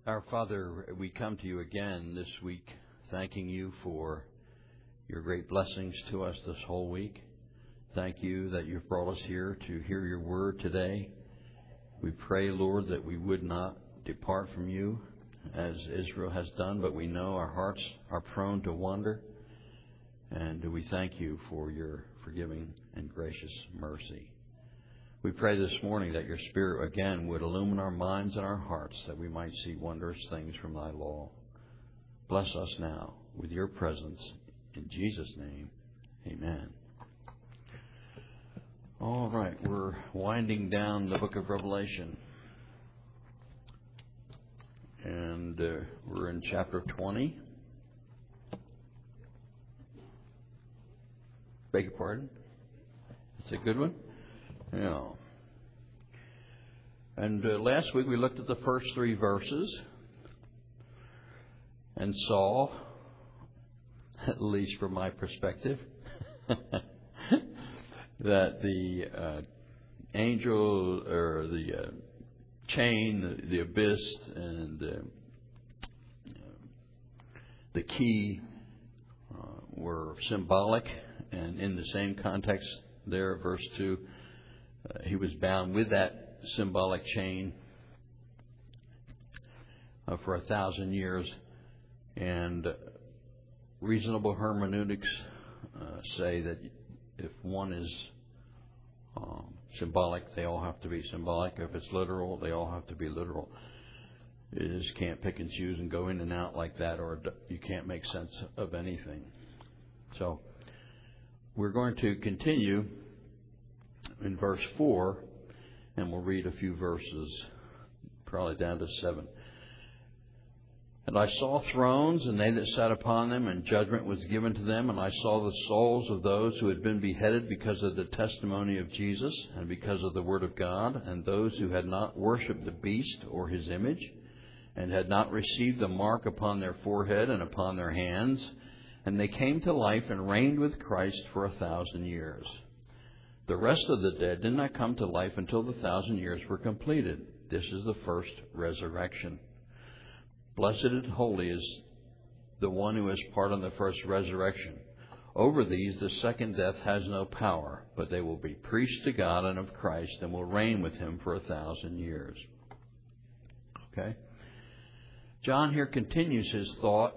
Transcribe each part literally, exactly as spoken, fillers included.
Our Father, we come to you again this week, thanking you for your great blessings to us this whole week. Thank you that you've brought us here to hear your word today. We pray, Lord, that we would not depart from you as Israel has done, but we know our hearts are prone to wander. And we thank you for your forgiving and gracious mercy. We pray this morning that your Spirit again would illumine our minds and our hearts, that we might see wondrous things from thy law. Bless us now with your presence. In Jesus' name, amen. All right, we're winding down the book of Revelation. And uh, we're in chapter twenty. Beg your pardon? It's a good one? Yeah. And uh, last week we looked at the first three verses and saw, at least from my perspective, that the uh, angel or the uh, chain, the, the abyss, and uh, the key uh, were symbolic, and in the same context there, verse two, uh, he was bound with that symbolic chain uh, for a thousand years, and reasonable hermeneutics uh, say that if one is um, symbolic, they all have to be symbolic. If it's literal, they all have to be literal. You just can't pick and choose and go in and out like that, or you can't make sense of anything. So we're going to continue in verse four, and we'll read a few verses, probably down to seven. And I saw thrones, and they that sat upon them, and judgment was given to them. And I saw the souls of those who had been beheaded because of the testimony of Jesus, and because of the word of God, and those who had not worshipped the beast or his image, and had not received the mark upon their forehead and upon their hands. And they came to life and reigned with Christ for a thousand years. The rest of the dead did not come to life until the thousand years were completed. This is the first resurrection. Blessed and holy is the one who has part in the first resurrection. Over these the second death has no power, but they will be priests to God and of Christ, and will reign with him for a thousand years. Okay? John here continues his thought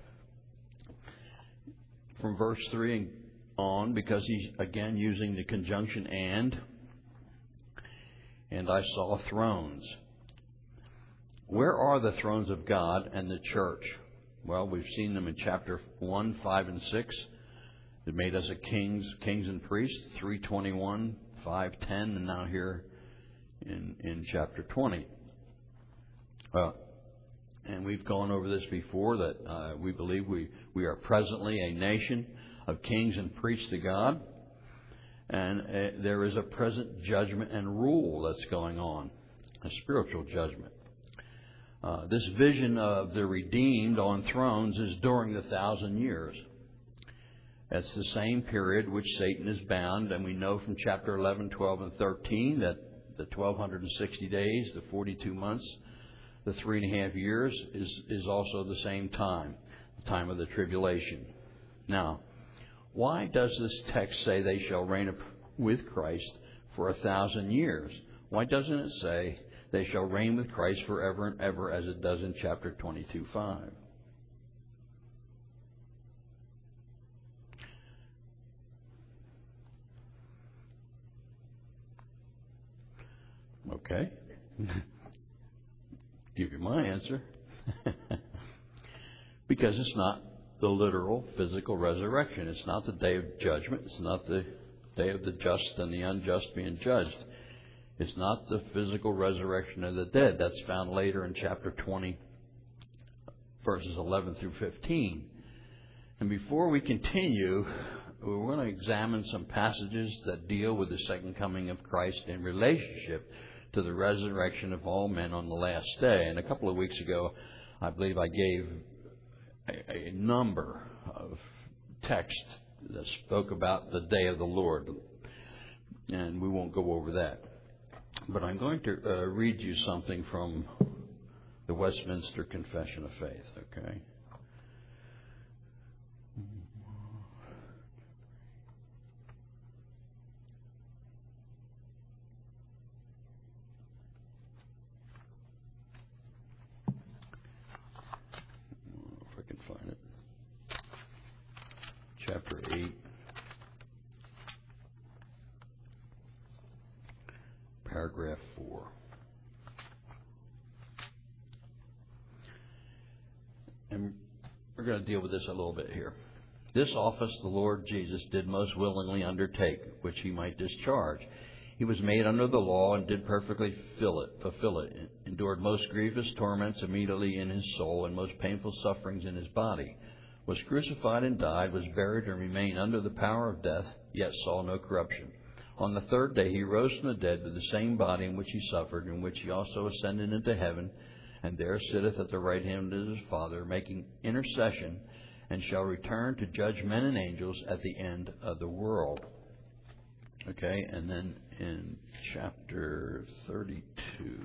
from verse three on, because he's again using the conjunction and. And I saw thrones. Where are the thrones of God and the church? Well, we've seen them in chapter one, five, and six. It made us a kings, kings and priests, three twenty-one, five, ten, and now here in, in chapter twenty. Uh, and we've gone over this before, that uh, we believe we, we are presently a nation of kings and priests to God. And uh, there is a present judgment and rule that's going on, a spiritual judgment. Uh, this vision of the redeemed on thrones is during the thousand years. That's the same period which Satan is bound, and we know from chapter eleven, twelve, and thirteen that the twelve sixty days, the forty-two months, the three and a half years is, is also the same time, the time of the tribulation. Now, why does this text say they shall reign with Christ for a thousand years? Why doesn't it say they shall reign with Christ forever and ever, as it does in chapter twenty-two, five? Okay. Give you my answer. Because it's not the literal physical resurrection. It's not the day of judgment. It's not the day of the just and the unjust being judged. It's not the physical resurrection of the dead. That's found later in chapter twenty, verses eleven through fifteen. And before we continue, we're going to examine some passages that deal with the second coming of Christ in relationship to the resurrection of all men on the last day. And a couple of weeks ago, I believe I gave a, a number of texts that spoke about the day of the Lord. And we won't go over that. But I'm going to uh, read you something from the Westminster Confession of Faith, okay? If I can find it. Chapter eight. Paragraph four. And we're going to deal with this a little bit here. This office the Lord Jesus did most willingly undertake, which he might discharge. He was made under the law and did perfectly fill it, fulfill it, endured most grievous torments immediately in his soul and most painful sufferings in his body, was crucified and died, was buried and remained under the power of death, yet saw no corruption. On the third day he rose from the dead with the same body in which he suffered, in which he also ascended into heaven, and there sitteth at the right hand of his Father, making intercession, and shall return to judge men and angels at the end of the world. Okay, and then in chapter thirty-two.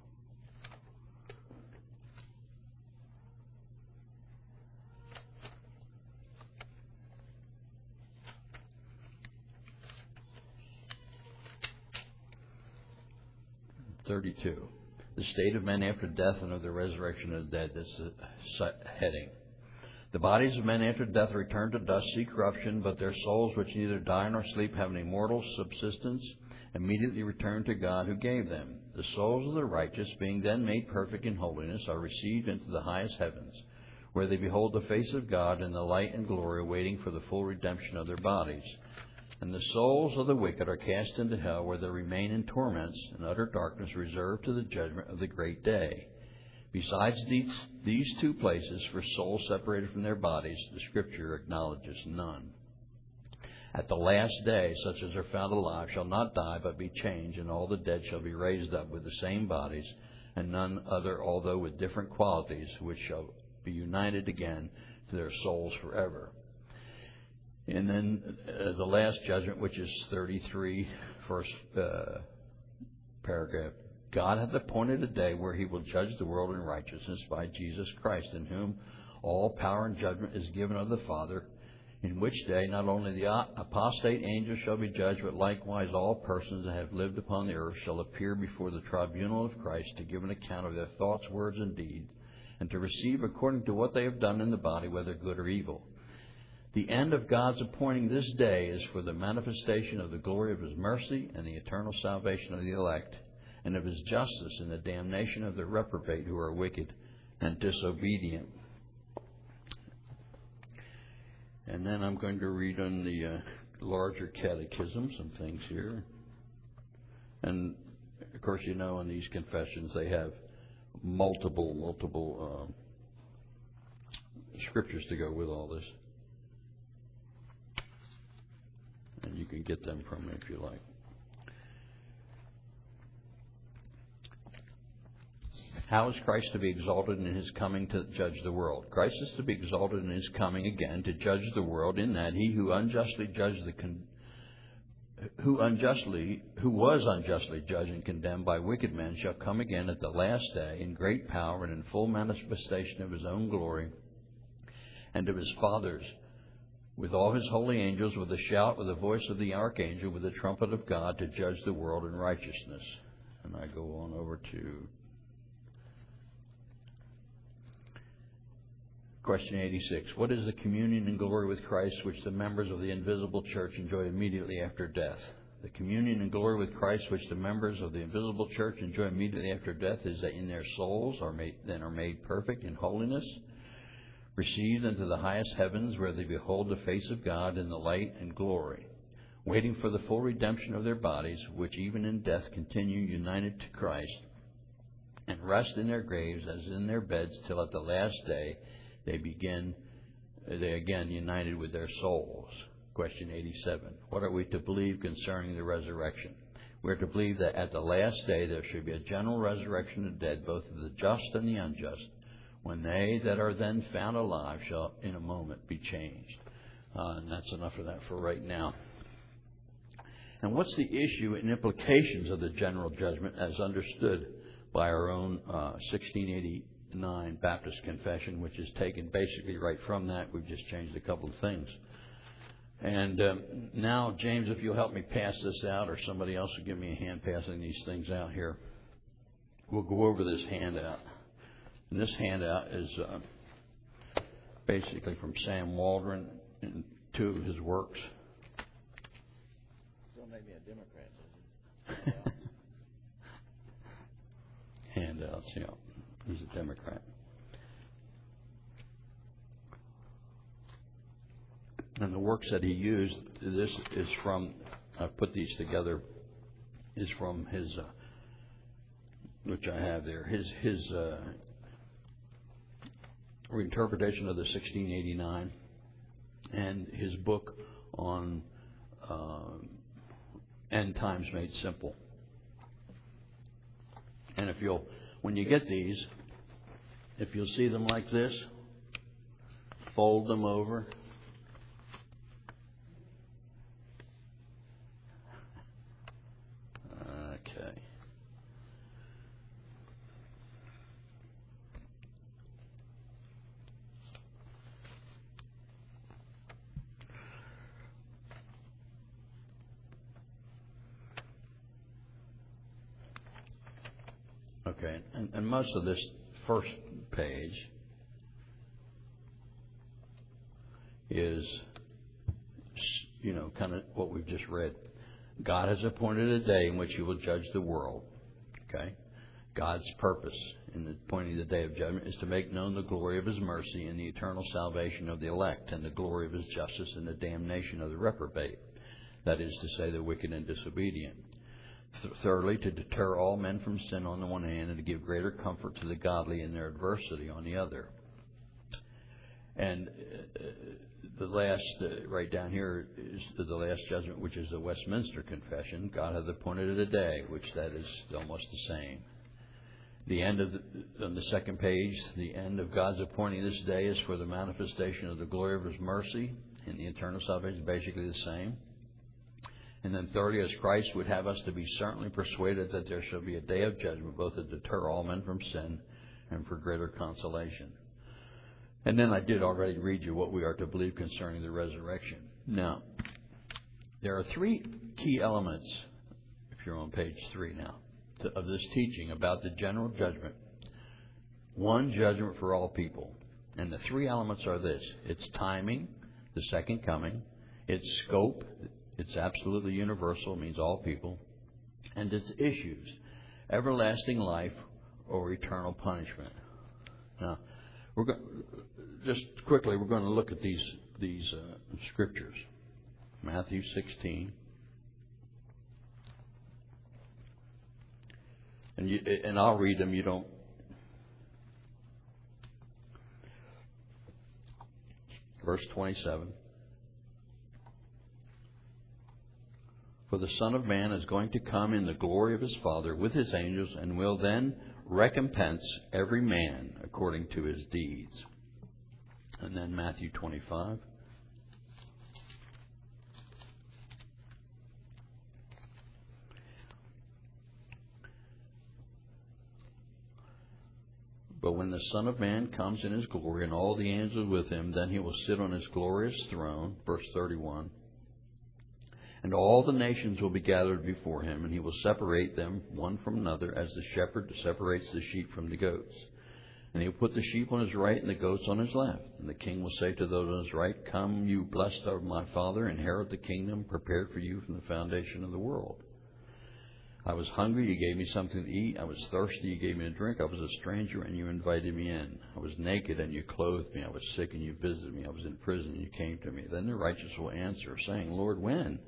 thirty-two. The state of men after death and of the resurrection of the dead. That's the heading. The bodies of men after death return to dust, see corruption, but their souls, which neither die nor sleep, have an immortal subsistence, immediately return to God who gave them. The souls of the righteous, being then made perfect in holiness, are received into the highest heavens, where they behold the face of God in the light and glory, waiting for the full redemption of their bodies. And the souls of the wicked are cast into hell, where they remain in torments and utter darkness, reserved to the judgment of the great day. Besides these, these two places, for souls separated from their bodies, the Scripture acknowledges none. At the last day, such as are found alive shall not die, but be changed, and all the dead shall be raised up with the same bodies, and none other, although with different qualities, which shall be united again to their souls forever. And then uh, the last judgment, which is thirty-three, first uh, paragraph. God hath appointed a day where he will judge the world in righteousness by Jesus Christ, in whom all power and judgment is given of the Father, in which day not only the apostate angels shall be judged, but likewise all persons that have lived upon the earth shall appear before the tribunal of Christ to give an account of their thoughts, words, and deeds, and to receive according to what they have done in the body, whether good or evil. The end of God's appointing this day is for the manifestation of the glory of his mercy and the eternal salvation of the elect, and of his justice in the damnation of the reprobate who are wicked and disobedient. And then I'm going to read on the uh, larger catechism some things here. And, of course, you know, in these confessions they have multiple, multiple uh, scriptures to go with all this. And you can get them from me if you like. How is Christ to be exalted in his coming to judge the world? Christ is to be exalted in his coming again to judge the world, in that he who unjustly judged the con- who unjustly who was unjustly judged and condemned by wicked men shall come again at the last day in great power and in full manifestation of his own glory and of his Father's, with all his holy angels, with a shout, with the voice of the archangel, with the trumpet of God, to judge the world in righteousness. And I go on over to question eighty-six. What is the communion and glory with Christ which the members of the invisible church enjoy immediately after death? The communion and glory with Christ which the members of the invisible church enjoy immediately after death is that in their souls are made, then are made perfect in holiness, received into the highest heavens, where they behold the face of God in the light and glory, waiting for the full redemption of their bodies, which even in death continue united to Christ, and rest in their graves as in their beds, till at the last day they begin, they again united with their souls. Question eighty-seven. What are we to believe concerning the resurrection? We are to believe that at the last day there should be a general resurrection of the dead, both of the just and the unjust, when they that are then found alive shall in a moment be changed. Uh, and that's enough of that for right now. And what's the issue and implications of the general judgment as understood by our own uh, sixteen eighty-nine Baptist Confession, which is taken basically right from that. We've just changed a couple of things. And um, now, James, if you'll help me pass this out, or somebody else will give me a hand passing these things out here, we'll go over this handout. And this handout is uh, basically from Sam Waldron and two of his works. Still made me a Democrat, doesn't it? Handouts, yeah. He's a Democrat. And the works that he used, this is from, I put these together, is from his, uh, which I have there, his his uh, reinterpretation of the sixteen eighty-nine, and his book on uh, End Times Made Simple. And if you'll, when you get these, if you'll see them like this, fold them over. Okay. Okay, and, and most of this first page is, you know, kind of what we've just read. God has appointed a day in which He will judge the world. Okay? God's purpose in the appointing the day of judgment is to make known the glory of His mercy and the eternal salvation of the elect, and the glory of His justice and the damnation of the reprobate. That is to say, the wicked and disobedient. Th- thirdly, to deter all men from sin on the one hand, and to give greater comfort to the godly in their adversity on the other. And uh, the last, uh, right down here, is the last judgment, which is the Westminster Confession. God hath appointed a day, which that is almost the same. The end of the, on the second page, the end of God's appointing this day is for the manifestation of the glory of His mercy, and the eternal salvation is basically the same. And then thirdly, as Christ would have us to be certainly persuaded that there shall be a day of judgment, both to deter all men from sin and for greater consolation. And then I did already read you what we are to believe concerning the resurrection. Now, there are three key elements, if you're on page three now, to, of this teaching about the general judgment. One, judgment for all people. And the three elements are this. It's timing, the second coming. It's scope. It's absolutely universal. It means all people. And it's issues. Everlasting life or eternal punishment. Now, we're going, just quickly, we're going to look at these these uh, scriptures. Matthew sixteen. And you, and I'll read them. You don't. Verse twenty-seven. For the Son of Man is going to come in the glory of His Father with His angels, and will then recompense every man according to his deeds. And then Matthew twenty-five. But when the Son of Man comes in His glory and all the angels with Him, then He will sit on His glorious throne. Verse thirty-one. And all the nations will be gathered before Him, and He will separate them one from another, as the shepherd separates the sheep from the goats. And He will put the sheep on His right and the goats on His left. And the King will say to those on His right, Come, you blessed of my Father, inherit the kingdom prepared for you from the foundation of the world. I was hungry, you gave me something to eat. I was thirsty, you gave me a drink. I was a stranger, and you invited me in. I was naked, and you clothed me. I was sick, and you visited me. I was in prison, and you came to me. Then the righteous will answer, saying, Lord, when?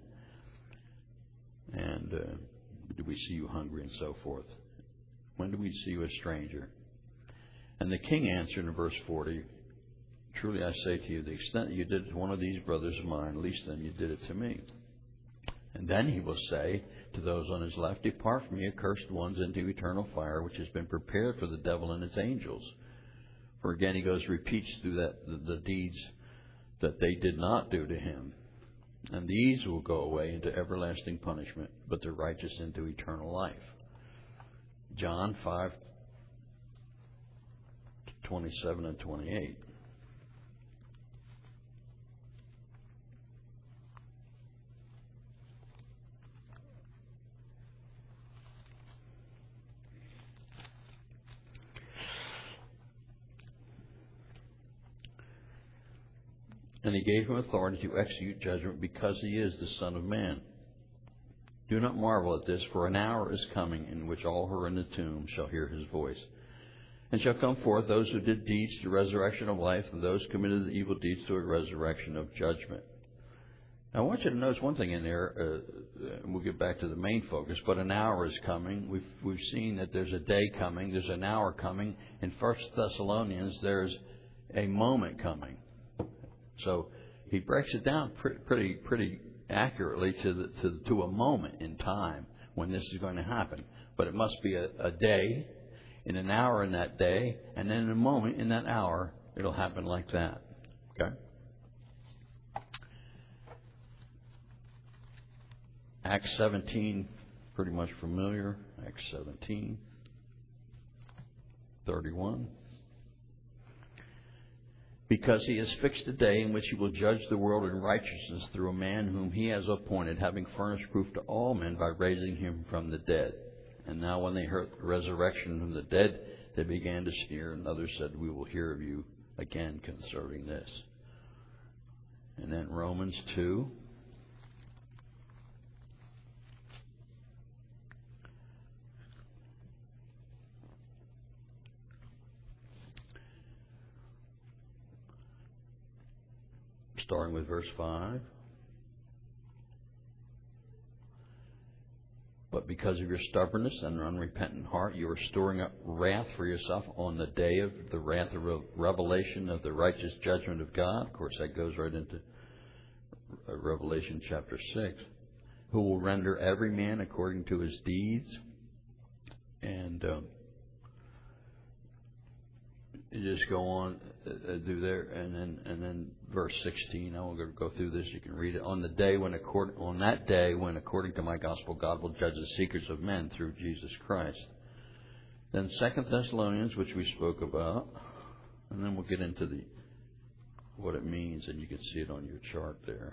And uh, do we see you hungry, and so forth? When do we see you a stranger? And the King answered in verse forty, Truly I say to you, the extent that you did it to one of these brothers of mine, least then you did it to me. And then He will say to those on His left, Depart from me, accursed ones, into eternal fire, which has been prepared for the devil and his angels. For again He goes, repeats through that the, the deeds that they did not do to Him. And these will go away into everlasting punishment, but the righteous into eternal life. John five, twenty-seven and twenty-eight. And he gave him authority to execute judgment because he is the Son of Man. Do not marvel at this, for an hour is coming in which all who are in the tomb shall hear his voice. And shall come forth those who did deeds to resurrection of life, and those committed the evil deeds to a resurrection of judgment. Now, I want you to notice one thing in there, uh, and we'll get back to the main focus, but an hour is coming. We've, we've seen that there's a day coming, there's an hour coming. In First Thessalonians, there's a moment coming. So he breaks it down pretty, pretty, pretty accurately to the, to to a moment in time when this is going to happen. But it must be a, a day, in an hour in that day, and then in a moment in that hour, it'll happen like that. Okay? Acts seventeen, pretty much familiar. Acts seventeen, thirty-one. Because he has fixed a day in which he will judge the world in righteousness through a man whom he has appointed, having furnished proof to all men by raising him from the dead. And now when they heard the resurrection from the dead, they began to sneer, and others said, we will hear of you again concerning this. And then Romans two. Starting with verse five. But because of your stubbornness and unrepentant heart, you are storing up wrath for yourself on the day of the wrath of revelation of the righteous judgment of God. Of course, that goes right into Revelation chapter six. Who will render every man according to his deeds. And um, you just go on uh, do there, and then and then verse sixteen. I won't go through this. You can read it. On the day when, accord, on that day when, according to my gospel, God will judge the secrets of men through Jesus Christ. Then Second Thessalonians, which we spoke about, and then we'll get into the what it means, and you can see it on your chart there.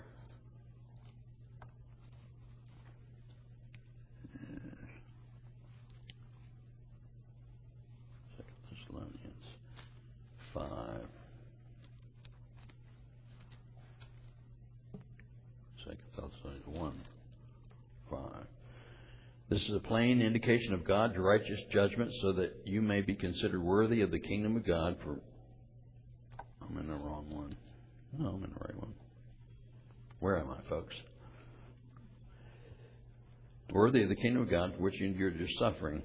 Second Thessalonians five. Second Thessalonians one, five. This is a plain indication of God's righteous judgment, so that you may be considered worthy of the kingdom of God. For I'm in the wrong one. No, I'm in the right one. Where am I, folks? Worthy of the kingdom of God, for which you endured your suffering.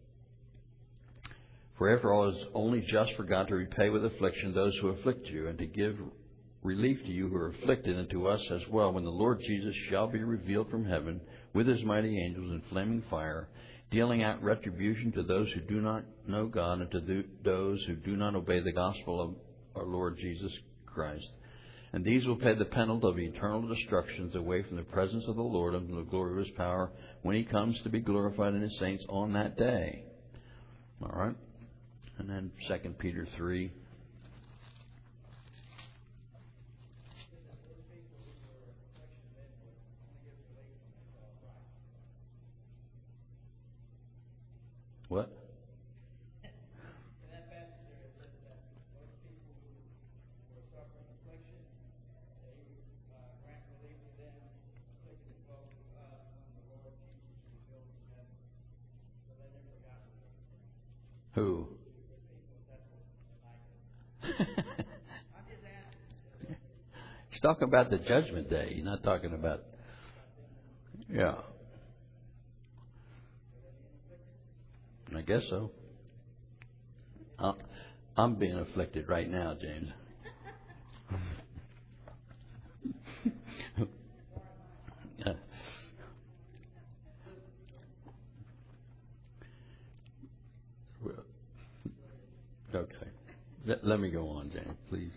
For after all, it is only just for God to repay with affliction those who afflict you, and to give relief to you who are afflicted, and to us as well, when the Lord Jesus shall be revealed from heaven with his mighty angels in flaming fire, dealing out retribution to those who do not know God, and to those who do not obey the gospel of our Lord Jesus Christ. And these will pay the penalty of eternal destructions away from the presence of the Lord and from the glory of his power when he comes to be glorified in his saints on that day. All right? And then Second Peter three. What? In that passage there, it says that those people who were suffering affliction, that he would uh, grant relief to them, afflicted as well to us when the Lord Jesus revealed to them. So they never forgot what they were. Who? The people, that's what like it. I'm just asking. He's talking about the judgment day. He's not talking about. Yeah. I guess so. I'm being afflicted right now, James. uh, okay. Let, let me go on, James, please.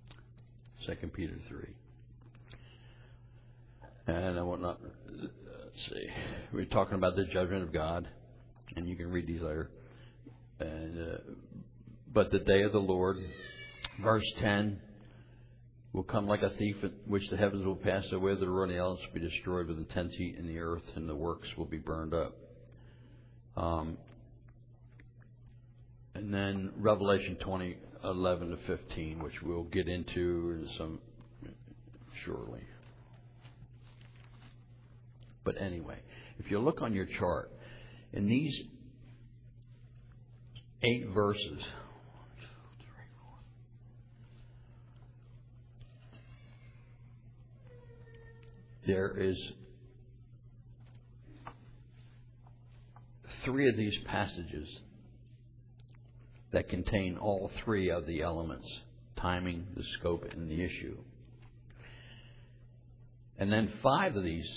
Second Peter three. And I will not let's see. We're talking about the judgment of God, and you can read these later. And, uh, but the day of the Lord, verse ten, will come like a thief, at which the heavens will pass away, the roaring elements will be destroyed with intense heat in the earth, and the works will be burned up. Um, and then Revelation twenty, eleven to fifteen, which we'll get into in some shortly. But anyway, if you look on your chart, in these eight verses, there is three of these passages that contain all three of the elements: timing, the scope, and the issue. And then five of these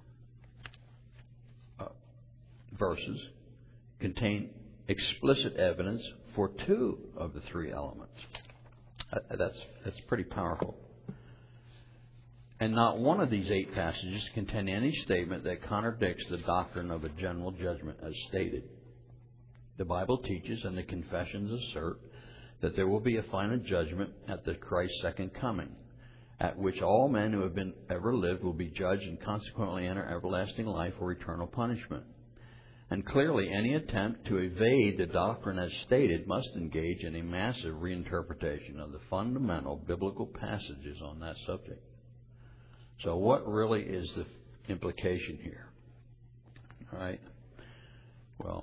uh, verses contain explicit evidence for two of the three elements. Uh, that's that's pretty powerful. And not one of these eight passages contain any statement that contradicts the doctrine of a general judgment as stated. The Bible teaches and the confessions assert that there will be a final judgment at the Christ's second coming, at which all men who have been ever lived will be judged and consequently enter everlasting life or eternal punishment. And clearly any attempt to evade the doctrine as stated must engage in a massive reinterpretation of the fundamental biblical passages on that subject. So what really is the implication here? All right. Well,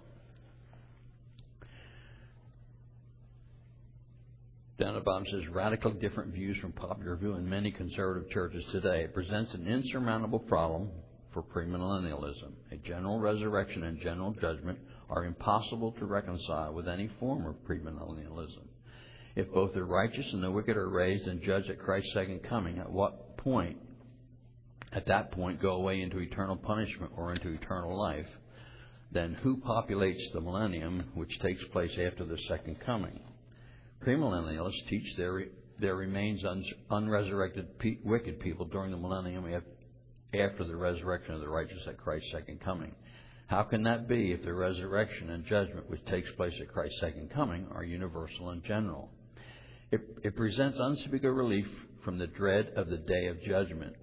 down at the bottom says, radically different views from popular view in many conservative churches today. It presents an insurmountable problem for premillennialism. A general resurrection and general judgment are impossible to reconcile with any form of premillennialism. If both the righteous and the wicked are raised and judged at Christ's second coming, at what point, at that point, go away into eternal punishment or into eternal life, then who populates the millennium which takes place after the second coming? Premillennialists teach there, there remains un, unresurrected pe- wicked people during the millennium after the resurrection of the righteous at Christ's second coming. How can that be if the resurrection and judgment which takes place at Christ's second coming are universal and general? It, it presents unspeakable relief from the dread of the day of judgment.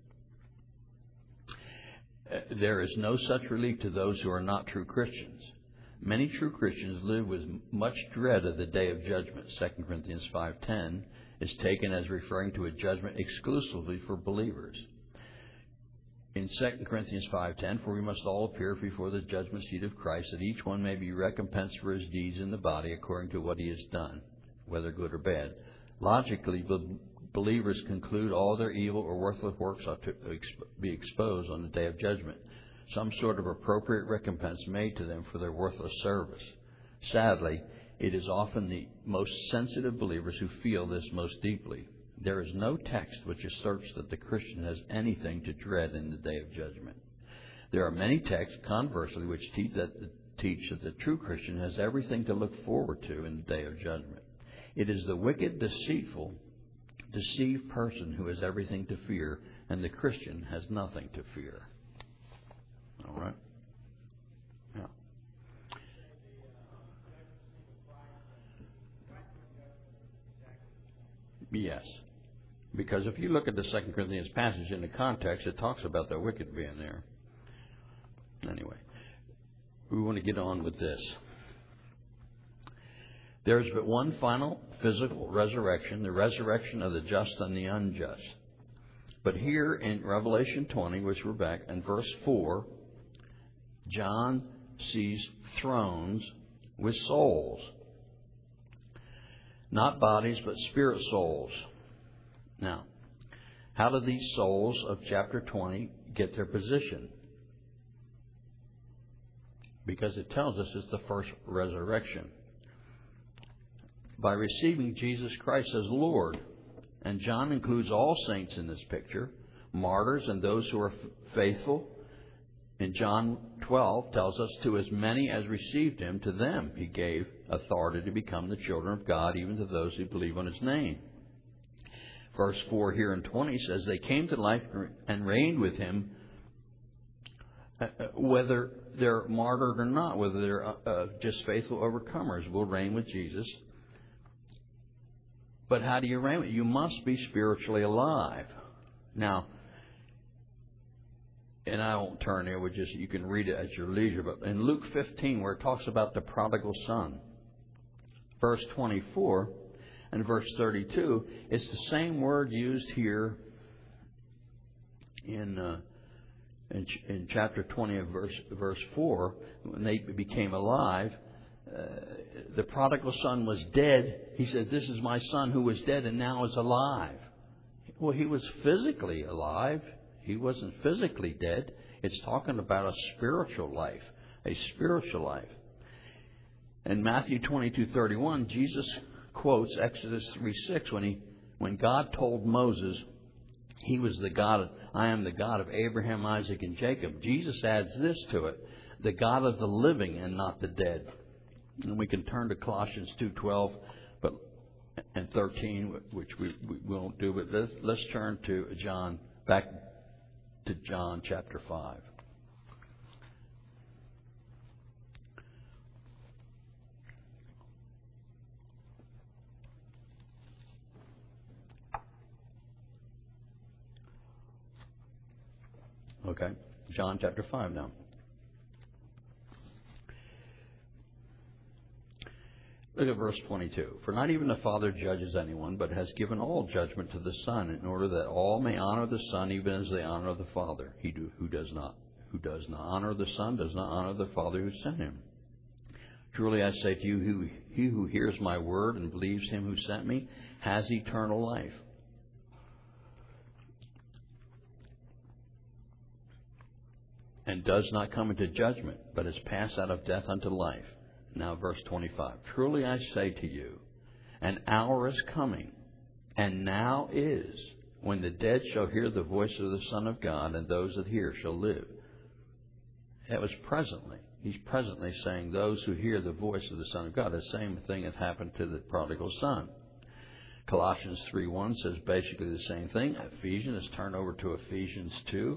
There is no such relief to those who are not true Christians. Many true Christians live with much dread of the day of judgment. Second Corinthians five ten is taken as referring to a judgment exclusively for believers. In Second Corinthians five ten, for we must all appear before the judgment seat of Christ, that each one may be recompensed for his deeds in the body according to what he has done, whether good or bad. Logically, believers conclude all their evil or worthless works ought to be exposed on the day of judgment. Some sort of appropriate recompense made to them for their worthless service. Sadly, it is often the most sensitive believers who feel this most deeply. There is no text which asserts that the Christian has anything to dread in the day of judgment. There are many texts, conversely, which teach that, teach that the true Christian has everything to look forward to in the day of judgment. It is the wicked, deceitful, deceived person who has everything to fear, and the Christian has nothing to fear. All right? Yeah. Yes. Because if you look at the Second Corinthians passage in the context, it talks about the wicked being there. Anyway, we want to get on with this. There is but one final physical resurrection, the resurrection of the just and the unjust. But here in Revelation twenty, which we're back, in verse four, John sees thrones with souls. Not bodies, but spirit souls. Now, how do these souls of chapter twenty get their position? Because it tells us it's the first resurrection. By receiving Jesus Christ as Lord. And John includes all saints in this picture, martyrs and those who are f- faithful. In John twelve tells us, to as many as received him, to them he gave authority to become the children of God, even to those who believe on his name. Verse four here in twenty says, they came to life and reigned with him uh, whether they're martyred or not, whether they're uh, uh, just faithful overcomers, will reign with Jesus. But how do you reign? You must be spiritually alive. Now, and I won't turn there. We just you can read it at your leisure. But in Luke fifteen, where it talks about the prodigal son, verse twenty-four and verse thirty-two, it's the same word used here in uh, in, in chapter twenty of verse verse four, when they became alive. Uh, the prodigal son was dead. He said, "This is my son who was dead and now is alive." Well, he was physically alive. He wasn't physically dead. It's talking about a spiritual life, a spiritual life. In Matthew twenty-two thirty-one, Jesus quotes Exodus three six when he when God told Moses he was the God of, I am the God of Abraham, Isaac, and Jacob. Jesus adds this to it, the God of the living and not the dead. And we can turn to Colossians two twelve but and thirteen, which we, we won't do, but let's, let's turn to John, back to John chapter five. Okay, John chapter five now. Look at verse twenty-two. For not even the Father judges anyone, but has given all judgment to the Son, in order that all may honor the Son, even as they honor the Father. He do, who does not who does not honor the Son does not honor the Father who sent him. Truly I say to you, who, he who hears my word and believes him who sent me has eternal life. And does not come into judgment, but is passed out of death unto life. Now verse twenty-five. Truly I say to you, an hour is coming, and now is, when the dead shall hear the voice of the Son of God, and those that hear shall live. That was presently. He's presently saying those who hear the voice of the Son of God. The same thing that happened to the prodigal son. Colossians three one says basically the same thing. Ephesians, let's turn over to Ephesians two.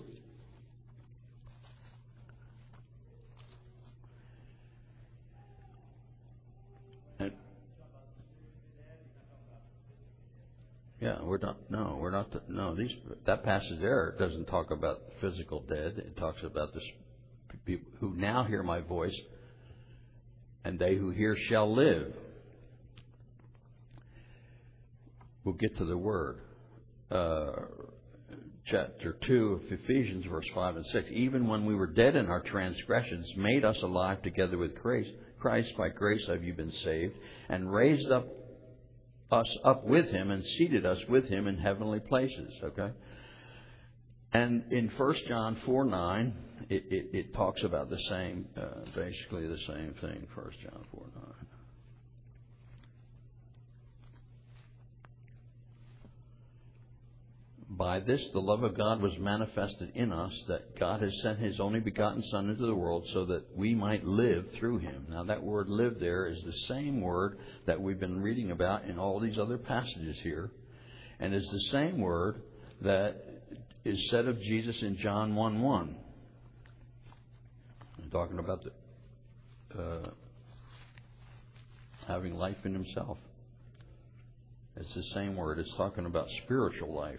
Yeah, we're not. No, we're not. No, these that passage there doesn't talk about physical dead. It talks about the people who now hear my voice, and they who hear shall live. We'll get to the word. Uh, chapter two of Ephesians, verse five and six. Even when we were dead in our transgressions, made us alive together with Christ. Christ, by grace have you been saved, and raised up. us up with him and seated us with him in heavenly places. Okay, and in First John four nine, it, it, it talks about the same, uh, basically the same thing. First John four nine. By this the love of God was manifested in us, that God has sent his only begotten Son into the world so that we might live through him. Now that word live there is the same word that we've been reading about in all these other passages here. And is the same word that is said of Jesus in John one one. I'm talking about the, uh, having life in himself. It's the same word. It's talking about spiritual life.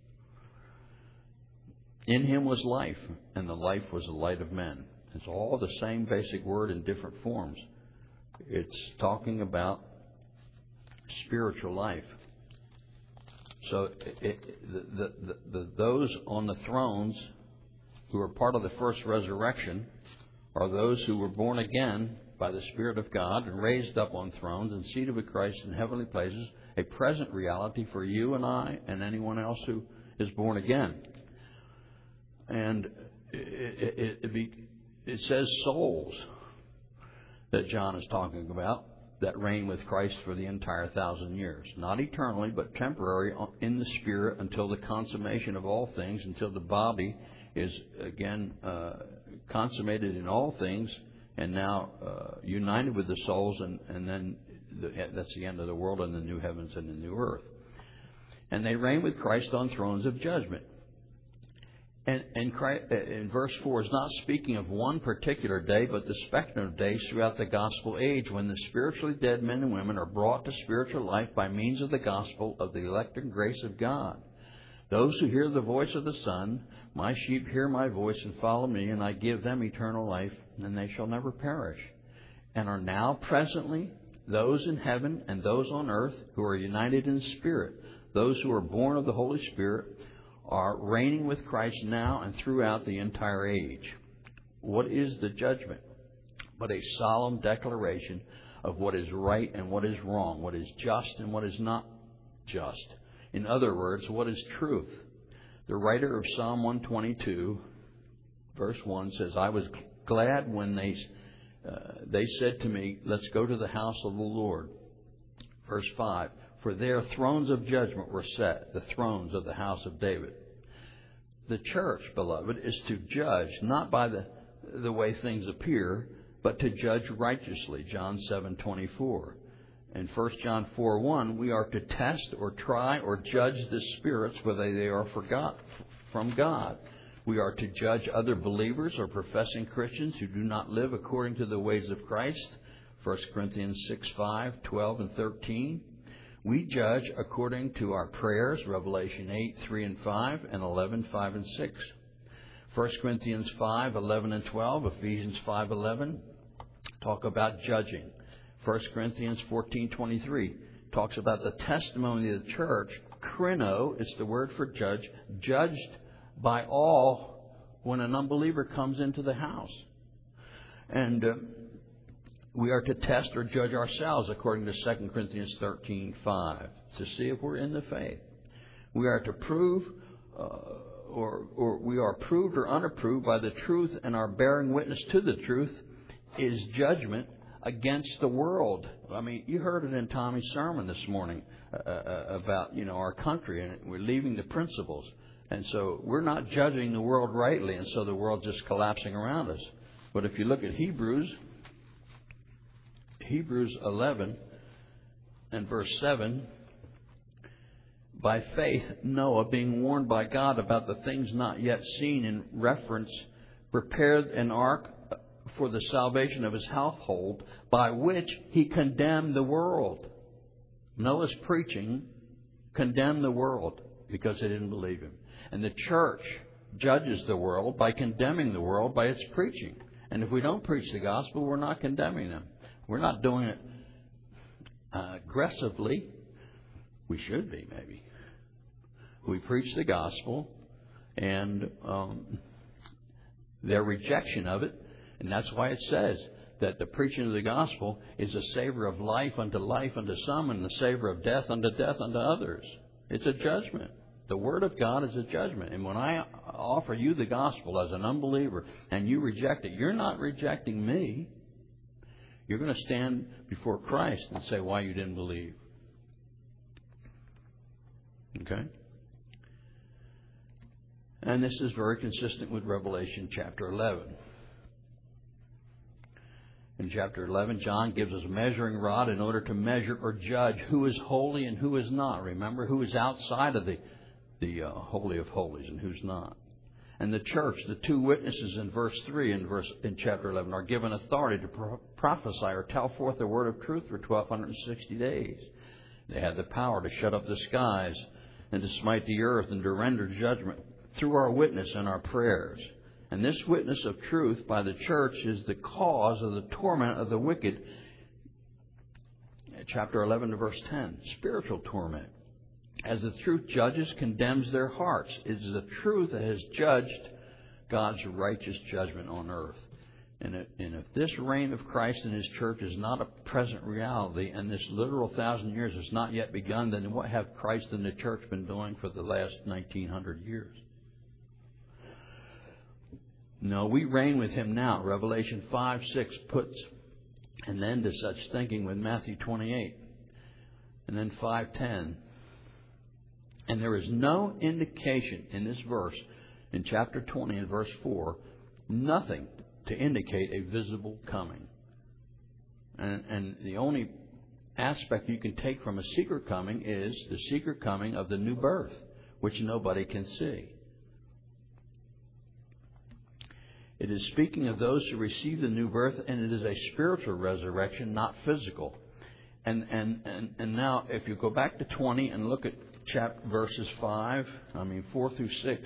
In him was life, and the life was the light of men. It's all the same basic word in different forms. It's talking about spiritual life. So it, it, the, the, the, the, those on the thrones who are part of the first resurrection are those who were born again by the Spirit of God and raised up on thrones and seated with Christ in heavenly places, a present reality for you and I and anyone else who is born again. And it, it, it, be, it says souls that John is talking about that reign with Christ for the entire thousand years. Not eternally, but temporary in the Spirit until the consummation of all things, until the body is again uh, consummated in all things and now uh, united with the souls, and, and then the, that's the end of the world and the new heavens and the new earth. And they reign with Christ on thrones of judgment. And, and Christ, in verse four is not speaking of one particular day, but the spectrum of days throughout the gospel age when the spiritually dead men and women are brought to spiritual life by means of the gospel of the electing grace of God. Those who hear the voice of the Son, my sheep hear my voice and follow me, and I give them eternal life, and they shall never perish. And are now presently those in heaven and those on earth who are united in spirit, those who are born of the Holy Spirit, are reigning with Christ now and throughout the entire age. What is the judgment? But a solemn declaration of what is right and what is wrong, what is just and what is not just. In other words, what is truth? The writer of Psalm one twenty-two, verse one says, I was glad when they, uh, they said to me, let's go to the house of the Lord. Verse five, for there thrones of judgment were set, the thrones of the house of David. The church, beloved, is to judge not by the, the way things appear, but to judge righteously, John seven twenty-four. In First John four one, we are to test or try or judge the spirits whether they are forgot from God. We are to judge other believers or professing Christians who do not live according to the ways of Christ, First Corinthians six five, twelve, and thirteen. We judge according to our prayers, Revelation eight, three and five, and eleven, five and six. First Corinthians five, eleven and twelve, Ephesians five, eleven talk about judging. First Corinthians fourteen, twenty-three talks about the testimony of the church. Krino is the word for judge, judged by all when an unbeliever comes into the house. And uh, we are to test or judge ourselves according to Second Corinthians thirteen, five to see if we're in the faith. We are to prove uh, or, or we are proved or unapproved by the truth, and our bearing witness to the truth is judgment against the world. I mean, you heard it in Tommy's sermon this morning uh, about, you know, our country, and we're leaving the principles. And so we're not judging the world rightly, and so the world's just collapsing around us. But if you look at Hebrews, Hebrews eleven and verse seven, by faith Noah, being warned by God about the things not yet seen in reference, prepared an ark for the salvation of his household, by which he condemned the world. Noah's preaching condemned the world because they didn't believe him. And the church judges the world by condemning the world by its preaching. And if we don't preach the gospel, we're not condemning them. We're not doing it uh, aggressively. We should be, maybe. We preach the gospel, and um, their rejection of it. And that's why it says that the preaching of the gospel is a savor of life unto life unto some, and the savor of death unto death unto others. It's a judgment. The Word of God is a judgment. And when I offer you the gospel as an unbeliever and you reject it, you're not rejecting me. You're going to stand before Christ and say why you didn't believe. Okay? And this is very consistent with Revelation chapter eleven. In chapter eleven, John gives us a measuring rod in order to measure or judge who is holy and who is not. Remember, who is outside of the, the uh, Holy of Holies and who's not. And the church, the two witnesses in verse three in, verse, in chapter eleven, are given authority to pro- prophesy or tell forth the word of truth for twelve sixty days. They had the power to shut up the skies and to smite the earth and to render judgment through our witness and our prayers. And this witness of truth by the church is the cause of the torment of the wicked. Chapter eleven, verse ten, spiritual torment. As the truth judges, condemns their hearts. It is the truth that has judged God's righteous judgment on earth. And if, and if this reign of Christ and His church is not a present reality, and this literal thousand years has not yet begun, then what have Christ and the church been doing for the last nineteen hundred years? No, we reign with Him now. Revelation five, six puts an end to such thinking with Matthew twenty-eight. And then five ten. And there is no indication in this verse, in chapter twenty and verse four, nothing to indicate a visible coming. And, and the only aspect you can take from a secret coming is the secret coming of the new birth, which nobody can see. It is speaking of those who receive the new birth, and it is a spiritual resurrection, not physical. And and, and, and now, if you go back to twenty and look at chapter verses five, I mean four through six.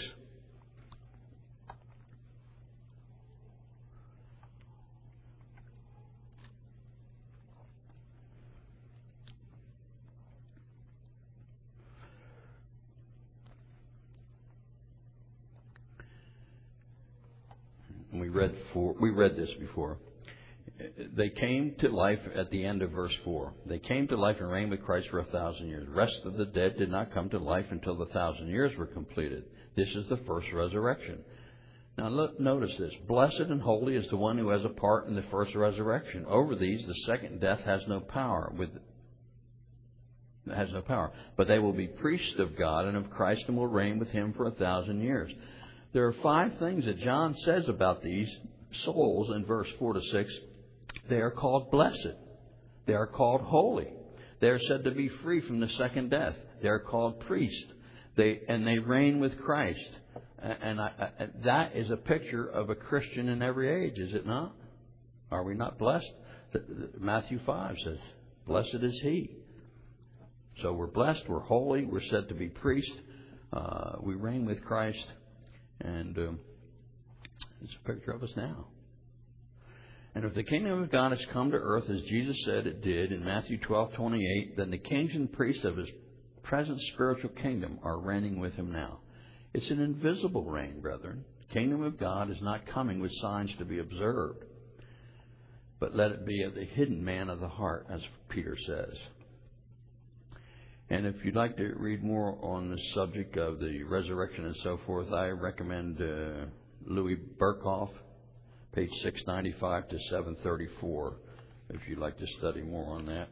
We read four, we read this before. They came to life at the end of verse four. They came to life and reigned with Christ for a thousand years. The rest of the dead did not come to life until the thousand years were completed. This is the first resurrection. Now look, notice this. Blessed and holy is the one who has a part in the first resurrection. Over these, the second death has no power. With has no power. But they will be priests of God and of Christ and will reign with Him for a thousand years. There are five things that John says about these souls in verse four to six. They are called blessed. They are called holy. They are said to be free from the second death. They are called priests. They and they reign with Christ. And I, I, that is a picture of a Christian in every age, is it not? Are we not blessed? Matthew five says, "Blessed is he." So we're blessed. We're holy. We're said to be priests. Uh, we reign with Christ. And um, it's a picture of us now. And if the kingdom of God has come to earth, as Jesus said it did in Matthew twelve twenty-eight, then the kings and priests of His present spiritual kingdom are reigning with Him now. It's an invisible reign, brethren. The kingdom of God is not coming with signs to be observed, but let it be of the hidden man of the heart, as Peter says. And if you'd like to read more on the subject of the resurrection and so forth, I recommend uh, Louis Berkhoff, page six ninety-five to seven thirty-four, if you'd like to study more on that.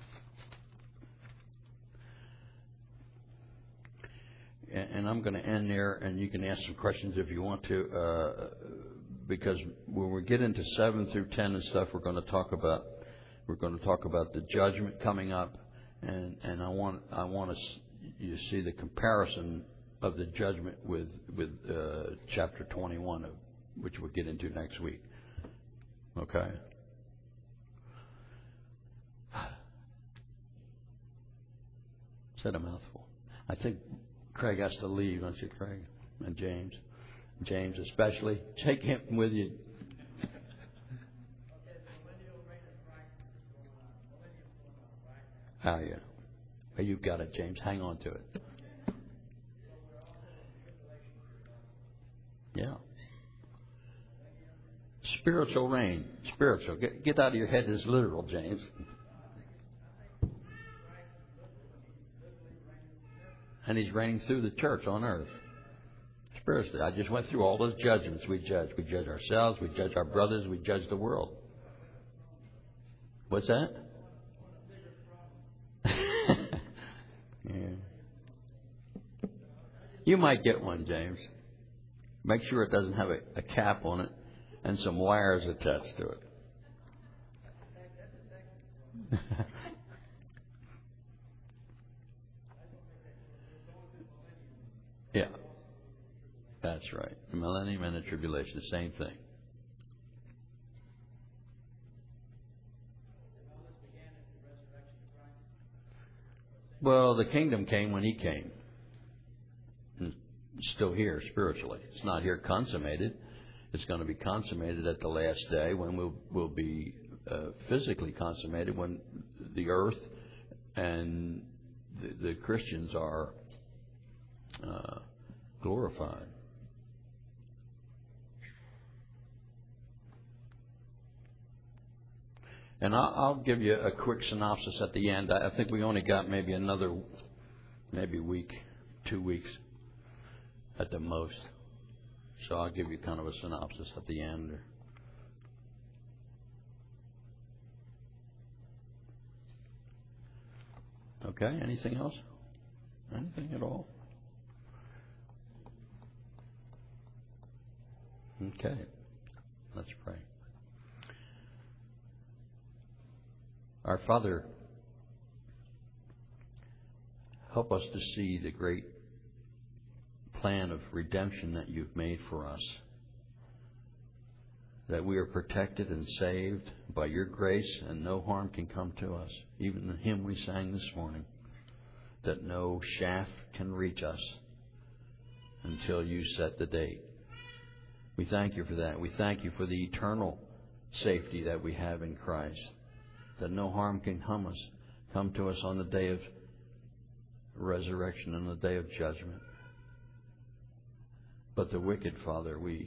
And, and I'm going to end there, and you can ask some questions if you want to, uh, because when we get into seven through ten and stuff, we're going to talk about we're going to talk about the judgment coming up. And and I want I want to you see the comparison of the judgment with with uh, chapter twenty-one, of, which we'll get into next week. Okay. Is that a mouthful? I think Craig has to leave, don't you, Craig? And James, James especially. Take him with you. Oh, yeah. Well, you've got it, James. Hang on to it. Yeah. Spiritual reign. Spiritual. Get, get out of your head this literal, James. And He's reigning through the church on earth. Spiritually. I just went through all those judgments we judge. We judge ourselves. We judge our brothers. We judge the world. What's that? Yeah. You might get one, James. Make sure it doesn't have a, a cap on it and some wires attached to it. Yeah. That's right. The millennium and the tribulation, the same thing. Well, the kingdom came when He came. It's still here spiritually. It's not here consummated. It's going to be consummated at the last day when we'll, we'll be uh, physically consummated, when the earth and the, the Christians are uh, glorified. And I'll, I'll give you a quick synopsis at the end. I think we only got maybe another, maybe week, two weeks at the most. So I'll give you kind of a synopsis at the end. Okay, anything else? Anything at all? Okay, let's pray. Our Father, help us to see the great plan of redemption that You've made for us. that we are protected and saved by your grace and no harm can come to us. Even the hymn we sang this morning, that no shaft can reach us until you set the date. We thank you for that. We thank you for the eternal safety that we have in Christ, that no harm can come us, come to us on the day of resurrection and the day of judgment. But the wicked, Father, we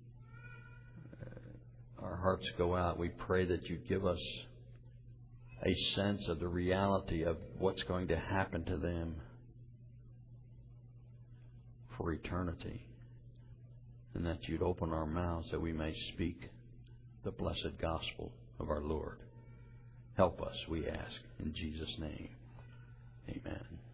uh, our hearts go out. We pray that you give us a sense of the reality of what's going to happen to them for eternity, and that you'd open our mouths that we may speak the blessed gospel of our Lord. Help us, we ask, in Jesus' name. Amen.